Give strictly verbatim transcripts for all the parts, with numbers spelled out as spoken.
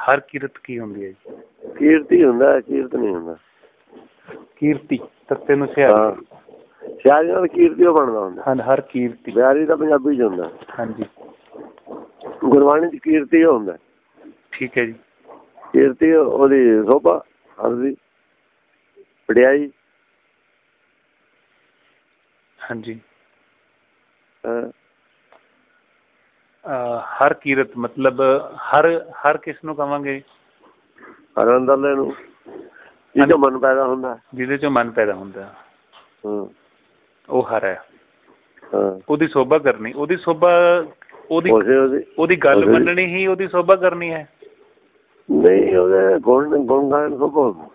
ਹਰ ਕੀਰਤ ਕੀ ਹੁੰਦੀ ਹੈ ਜੀ? ਕੀਰਤੀ ਹੁੰਦਾ, ਕੀਰਤ ਨਹੀਂ ਹੁੰਦਾ। ਕੀਰਤੀ ਤੱਤੇ ਨੂੰ ਸਿਆਰੀ, ਸਿਆਰੀ ਨਾਲ ਕੀਰਤੀ ਉਹ ਬਣਦਾ ਹੁੰਦਾ। ਹਾਂ, ਹਰ ਕੀਰਤੀ। ਬਿਆਰੀ ਤਾਂ ਪੰਜਾਬੀ ਚ ਹੁੰਦਾ। ਹਾਂਜੀ, ਗੁਰਬਾਣੀ ਚ ਕੀਰਤੀ ਉਹ ਹੁੰਦਾ। ਠੀਕ ਹੈ ਜੀ। ਕੀਰਤੀ ਉਹਦੀ ਸੋਭਾ, ਹਰਦੀ ਵਡਿਆਈ। ਹਾਂਜੀ। ਹਾਂ। ਹਰ ਕੀਰਤ ਮਤਲਬ ਹਰ ਹਰ ਕਿਸ ਨੂੰ ਕਵਾਂਗੇ? ਹਰ ਅੰਦਰਲੇ ਨੂੰ, ਜਿਹਦੇ ਚੋਂ ਮਨ ਪੈਦਾ ਹੁੰਦਾ। ਜਿਹਦੇ ਚੋਂ ਮਨ ਪੈਦਾ ਹੁੰਦਾ, ਹਮ ਉਹ ਹਰ ਹੈ। ਹਾਂ। ਉਹਦੀ ਸੋਭਾ ਕਰਨੀ, ਉਹਦੀ ਸੋਭਾ ਉਹਦੀ ਉਹਦੀ ਗੱਲ ਮੰਨਣੀ ਹੀ ਉਹਦੀ ਸੋਭਾ ਕਰਨੀ ਹੈ। ਨਹੀਂ, ਉਹਦੇ ਗੁਣ ਗੁਣ ਗਾਇਨ ਸੋਭਾ ਹੁੰਦਾ।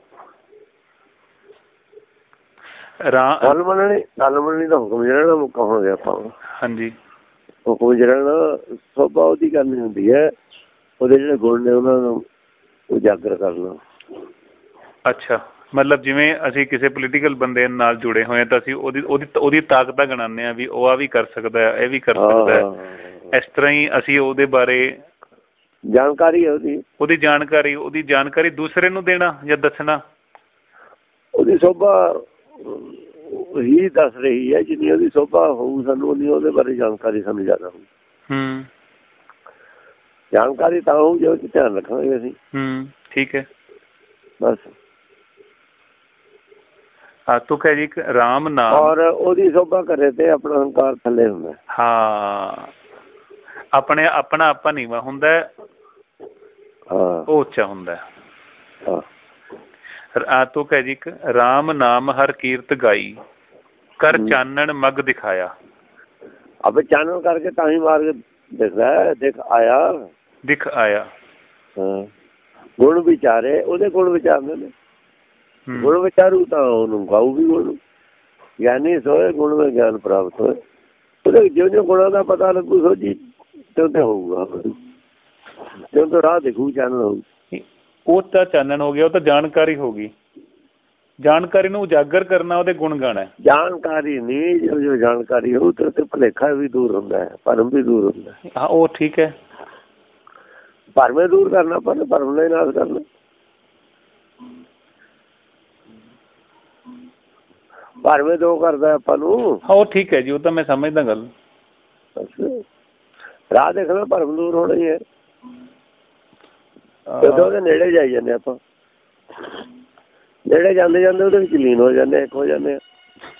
ਗੱਲ ਮੰਨਣੀ, ਗੱਲ ਮੰਨਣੀ ਦਾ ਹੁਕਮ ਜਿਹੜਾ ਨਾ ਕਹਾਂਗੇ ਆਪਾਂ। ਹਾਂਜੀ। ਹੁਕਮ ਜਿਹੜਾ ਨਾ ਸੋਭਾ ਉਹਦੀ ਕਰਨੀ ਹੁੰਦੀ ਹੈ। ਉਹਦੇ ਜਿਹੜੇ ਗੁਣ ਨੇ ਉਹਨਾਂ ਨੂੰ ਉਜਾਗਰ ਕਰਨਾ। ਅੱਛਾ, ਮਤਲਬ ਜਿਵੇਂ ਅਸੀਂ ਕਿਸੇ ਪੋਲੀਟੀਕਲ ਬੰਦੇ ਨਾਲ ਜੁੜੇ ਹੋਏ ਹਾਂ ਤਾਂ ਅਸੀਂ ਉਹਦੀ ਉਹਦੀ ਉਹਦੀ ਤਾਕਤਾਂ ਗਿਣਾਉਂਦੇ ਹਾਂ ਵੀ ਉਹ ਆ ਵੀ ਕਰ ਸਕਦਾ, ਇਹ ਵੀ ਕਰ ਸਕਦਾ। ਇਸ ਤਰ੍ਹਾਂ ਹੀ ਅਸੀਂ ਉਹਦੇ ਬਾਰੇ ਜਾਣਕਾਰੀ ਉਹਦੀ ਉਹਦੀ ਜਾਣਕਾਰੀ ਉਹਦੀ ਜਾਣਕਾਰੀ ਦੂਸਰੇ ਨੂੰ ਦੇਣਾ ਜਾਂ ਦੱਸਣਾ। ਉਹਦੀ ਸੋਭਾ ਹੀ ਦੱਸ ਰਹੀ ਹੈ। ਜਿੰਨੀ ਉਹਦੀ ਸੋਭਾ ਹੋਊ ਸਾਨੂੰ ਉਨੀ ਉਹਦੇ ਬਾਰੇ ਜਾਣਕਾਰੀ ਸਾਨੂੰ ਜ਼ਿਆਦਾ ਹੋਊ। ਹੂੰ, ਜਾਣਕਾਰੀ ਤਾਂ ਹੋਊ ਜੇ ਉਹ 'ਚ ਧਿਆਨ ਰੱਖਾਂਗੇ ਅਸੀਂ। ਹੂੰ, ਠੀਕ ਹੈ। ਬਸ ਆਤੁਕ ਹੈ ਜੀ ਰਾਮ ਨਾਮ, ਔਰ ਉਹਦੀ ਸੋਭਾ ਕਰੇ ਤੇ ਆਪਣਾ ਹੰਕਾਰ ਥੱਲੇ ਹੁੰਦਾ। ਹਾਂ, ਆਪਣੇ ਆਪਣਾ ਆਪਾਂ ਨੀਵਾਂ ਹੁੰਦਾ, ਉਹ ਉੱਚਾ ਹੁੰਦਾ। ਆਤੁਕ ਹੈ ਜੀ ਇੱਕ ਰਾਮ ਨਾਮ ਹਰ ਕੀਰਤ ਗਾਈ, ਕਰ ਚਾਨਣ ਮਗ ਦਿਖਾਇਆ। ਅਬ ਚਾਨਣ ਕਰਕੇ ਤਾਂ ਹੀ ਮਾਰਗ ਦਿਖਦਾ, ਦਿਖ ਆਇਆ ਦਿਖ ਆਇਆ। ਹਾਂ, ਗੁਣ ਵਿਚਾਰੇ ਉਹਦੇ ਗੁਣ ਵਿਚਾਰਦੇ ਨੇ। ਗੁਣ ਵਿਚਾਰੂ ਤਾਂ ਉਹਨੂੰ ਗਾਊ ਵੀ ਗੁਣ। ਗਿਆਨੀ ਸੋਏ ਗੁਣ ਵਿੱਚ ਗਿਆਨ ਪ੍ਰਾਪਤ ਹੋਏ। ਉਹਦੇ ਜਿਉਂ ਜਿਉਂ ਗੁਣਾਂ ਦਾ ਪਤਾ ਲੱਗੂ ਸੋਝੀ ਤਿਉਂ ਤੇ ਹੋਊਗਾ, ਤਿਉਂ ਤੇ ਰਾਹ ਦਿਖੂ, ਚਾਨਣ ਹੋਊ। ਉਹ ਤਾਂ ਚਾਨਣ ਹੋ ਗਿਆ, ਉਹ ਤਾਂ ਜਾਣਕਾਰੀ ਹੋ ਗਈ। ਜਾਣਕਾਰੀ ਨੂੰ ਉਜਾਗਰ ਕਰਨਾ ਉਹਦੇ ਗੁਣ ਗਾਣਾ। ਜਾਣਕਾਰੀ ਨਹੀਂ, ਜੋ ਜੋ ਜਾਣਕਾਰੀ ਹੋਊ ਤੇ ਉੱਥੇ ਭੁਲੇਖਾ ਵੀ ਦੂਰ ਹੁੰਦਾ ਹੈ, ਭਰਮ ਵੀ ਦੂਰ ਹੁੰਦਾ। ਹਾਂ, ਉਹ ਠੀਕ ਹੈ। ਭਰਮ ਦੂਰ ਕਰਨਾ ਆਪਾਂ ਨੇ, ਭਰਮ ਦਾ ਹੀ ਨਾਸ਼ ਕਰਨਾ। ਭਰਵੇਂ ਦੋ ਕਰਦਾ ਆਪਾਂ ਨੂੰ। ਹਾਂ, ਉਹ ਠੀਕ ਹੈ ਜੀ, ਉਹ ਤਾਂ ਮੈਂ ਸਮਝਦਾ ਗੱਲ। ਰਾਹ ਦੇਖਣਾ ਭਰਮ ਦੂਰ ਹੋਣਾ ਹੀ ਹੈ। ਜਦੋਂ ਉਹਦੇ ਨੇੜੇ ਜਾਈ ਜਾਂਦੇ ਆਪਾਂ, ਨੇੜੇ ਜਾਂਦੇ ਜਾਂਦੇ ਉਹਦੇ ਵਿੱਚ ਲੀਨ ਹੋ ਜਾਂਦੇ, ਇੱਕ ਹੋ ਜਾਂਦੇ ਆ।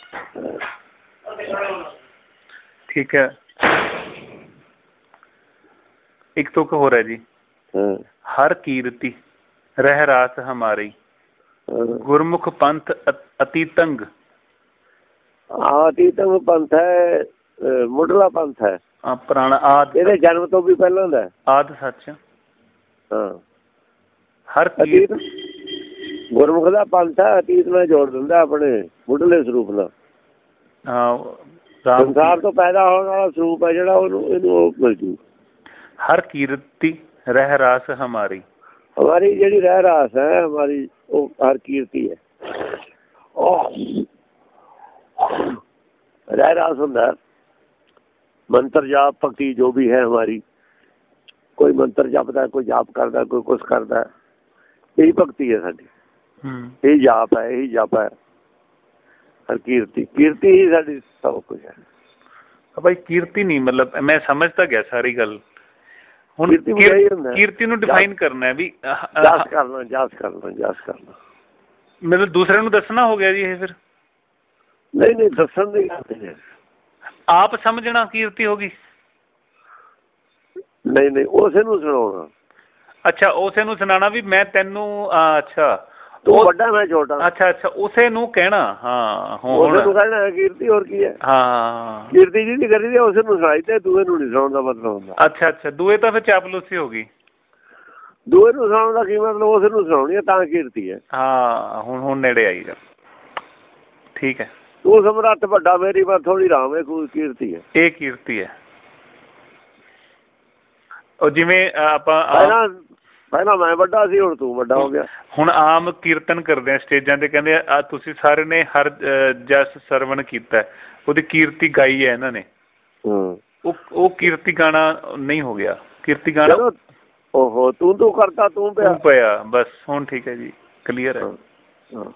ਠੀਕ ਹੈ। ਇੱਕ ਤੁਕ ਹੋਰ ਹੈ ਜੀ। ਹਰ ਕੀਰਤੀ ਰਹਿ ਰਾਸ ਹਮਾਰੀ, ਗੁਰਮੁਖ ਪੰਥ ਅਤੀ ਤੰਗ। ਹਾਂ, ਅਤੀਤੰਗ ਪੰਥ ਹੈ, ਮੁੱਢਲਾ ਪੰਥ ਹੈ। ਹਾਂ, ਪੁਰਾਣਾ ਆਦਿ, ਇਹਦੇ ਜਨਮ ਤੋਂ ਵੀ ਪਹਿਲਾਂ ਦਾ ਆਦਿ ਸੱਚ। ਹਾਂ, ਹਰ ਅਤੀਤ ਗੁਰਮੁਖ ਦਾ ਪੰਥ ਹੈ, ਅਤੀਤ ਨਾਲ ਜੋੜ ਦਿੰਦਾ ਆਪਣੇ ਮੁੱਢਲੇ ਸਰੂਪ ਨਾਲ। ਹਾਂ, ਸੰਸਾਰ ਤੋਂ ਪੈਦਾ ਹੋਣ ਵਾਲਾ ਸਰੂਪ ਹੈ ਜਿਹੜਾ, ਉਹਨੂੰ ਇਹਨੂੰ ਉਹ ਮਿਲ ਜੂ। ਹਰ ਕੀਰਤੀ ਰਹਿ ਰਾਸ ਹਮਾਰੀ, ਹਮਾਰੀ ਜਿਹੜੀ ਰਹਿ ਰਾਸ ਹੈ ਹਮਾਰੀ, ਉਹ ਹਰ ਕੀਰਤੀ ਹੈ। ਰਹਿ ਰਾਸ ਹੁੰਦਾ ਮੰਤਰ ਜਾਪ ਭਗਤੀ ਜੋ ਵੀ ਹੈ ਹਮਾਰੀ। ਕੋਈ ਮੰਤਰ ਜਪਦਾ, ਕੋਈ ਜਾਪ ਕਰਦਾ, ਕੋਈ ਕੁਛ ਕਰਦਾ, ਇਹੀ ਭਗਤੀ ਹੈ ਸਾਡੀ। ਇਹੀ ਜਾਪ ਹੈ, ਇਹੀ ਜਪ ਹੈ। ਹਰ ਕੀਰਤੀ, ਕੀਰਤੀ ਹੀ ਸਾਡੀ ਸਭ ਕੁਛ ਹੈ। ਭਾਈ ਕੀਰਤੀ ਨਹੀਂ, ਮਤਲਬ ਮੈਂ ਸਮਝ ਤਾਂ ਗਿਆ ਸਾਰੀ ਗੱਲ। ਹੁਣ ਕੀਰਤੀ ਨੂੰ ਡਿਫਾਈਨ ਕਰਨਾ ਵੀ ਜਸ ਕਰਨਾ, ਜਸ ਕਰਨਾ, ਜਸ ਕਰਨਾ ਮਤਲਬ ਦੂਸਰੇ ਨੂੰ ਦੱਸਣਾ ਹੋ ਗਿਆ ਜੀ ਇਹ ਫਿਰ? ਨਹੀਂ ਨਹੀਂ, ਦੱਸਣ ਦੀ ਗੱਲ ਨਹੀਂ, ਆਪ ਸਮਝਣਾ ਕੀਰਤੀ ਹੋ ਗਈ। ਨਹੀਂ ਨਹੀਂ, ਉਸੇ ਨੂੰ ਸੁਣਾਉਣਾ। ਅੱਛਾ, ਉਸੇ ਨੂੰ ਸੁਣਾਉਣਾ ਵੀ ਮੈਂ ਤੈਨੂੰ, ਅੱਛਾ ਤੂੰ ਵੱਡਾ ਮੈਂ ਛੋਟਾ। ਅੱਛਾ ਅੱਛਾ, ਉਸੇ ਨੂੰ ਕਹਿਣਾ। ਹਾਂ, ਉਸੇ ਨੂੰ ਕਹਿਣਾ ਕੀਰਤੀ, ਹੋਰ ਕੀ ਹੈ। ਹਾਂ, ਕੀਰਤੀ ਜਿਹਦੀ ਕਰੀ ਦੀ ਉਸੇ ਨੂੰ ਸੁਣਾਈ ਤੇ ਦੂਏ ਨੂੰ ਨਹੀਂ ਸੁਣਾਉਣ ਦਾ ਮਤਲਬ ਹੁੰਦਾ। ਅੱਛਾ ਅੱਛਾ, ਦੂਏ ਤਾਂ ਫਿਰ ਚਾਪਲੂਸੀ ਹੋ ਗਈ। ਦੂਏ ਨੂੰ ਸੁਣਾਉਣ ਦਾ ਕੀ ਮਤਲਬ, ਉਸੇ ਨੂੰ ਸੁਣਾਉਣੀ ਹੈ ਤਾਂ ਕੀਰਤੀ ਹੈ। ਹਾਂ, ਹੁਣ ਹੁਣ ਨੇੜੇ ਆਈ ਜਾ। ਠੀਕ ਹੈ। ਤੂੰ ਸਮਰੱਥ ਵੱਡਾ, ਮੇਰੀ ਪਰ ਥੋੜੀ ਰਾਮ ਹੈ, ਕੋਈ ਕੀਰਤੀ ਹੈ। ਇਹ ਕੀਰਤੀ ਹੈ। ਉਹ ਜਿਵੇਂ ਆਪਾਂ ਪਹਿਲਾਂ ਪਹਿਲਾਂ ਮੈਂ ਵੱਡਾ ਸੀ, ਹੁਣ ਤੂੰ ਵੱਡਾ ਹੋ ਗਿਆ। ਹੁਣ ਆਮ ਕੀਰਤਨ ਕਰਦੇ ਆ ਸਟੇਜਾਂ ਤੇ, ਕਹਿੰਦੇ ਆ ਤੁਸੀਂ ਸਾਰੇ ਨੇ ਹਰ ਜਸ ਸਰਵਣ ਕੀਤਾ, ਉਹਦੀ ਕੀਰਤੀ ਗਾਈ ਹੈ ਇਹਨਾਂ ਨੇ। ਉਹ ਉਹ ਕੀਰਤੀ ਗਾਣਾ ਨਹੀਂ ਹੋ ਗਿਆ। ਕੀਰਤੀ ਗਾਣਾ ਓਹੋ ਤੂੰ ਤੂੰ ਕਰਤਾ ਤੂੰ ਪਿਆ ਪਿਆ ਬਸ ਹੁਣ ਠੀਕ ਹੈ ਜੀ ਕਲੀਅਰ ਹੈ।